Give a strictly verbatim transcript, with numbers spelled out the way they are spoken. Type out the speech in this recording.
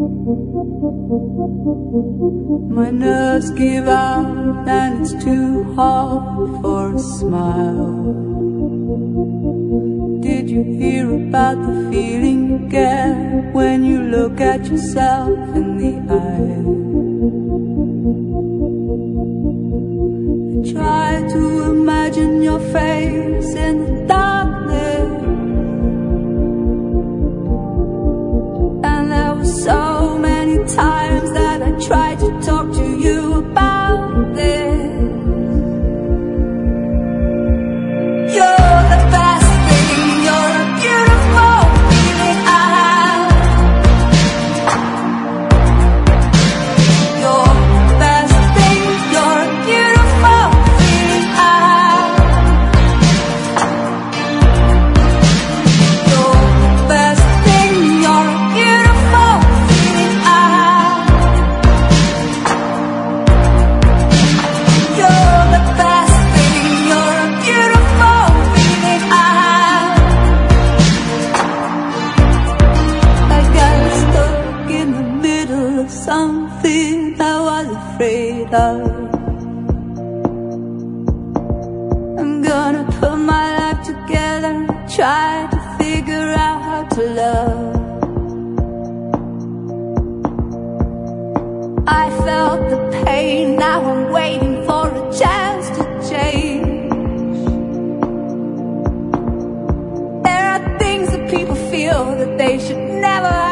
My nerves give out and it's too hard for a smile. Did you hear about the feeling you get when you look at yourself in the eye? I try to imagine your face in the darkness, and there were so many times that I tried to talk to you about this. You're the best thing, you're a beautiful feeling I have. You're the best thing, you're a beautiful feeling I have. You're the best thing, you're a beautiful feeling I have. You're the best thing, you're a beautiful feeling I have. I got stuck in the middle of something I was afraid of. I'm gonna put my life together, try to figure out how to love. I felt the pain, now I'm waiting for a chance to change. There are things that people feel that they should never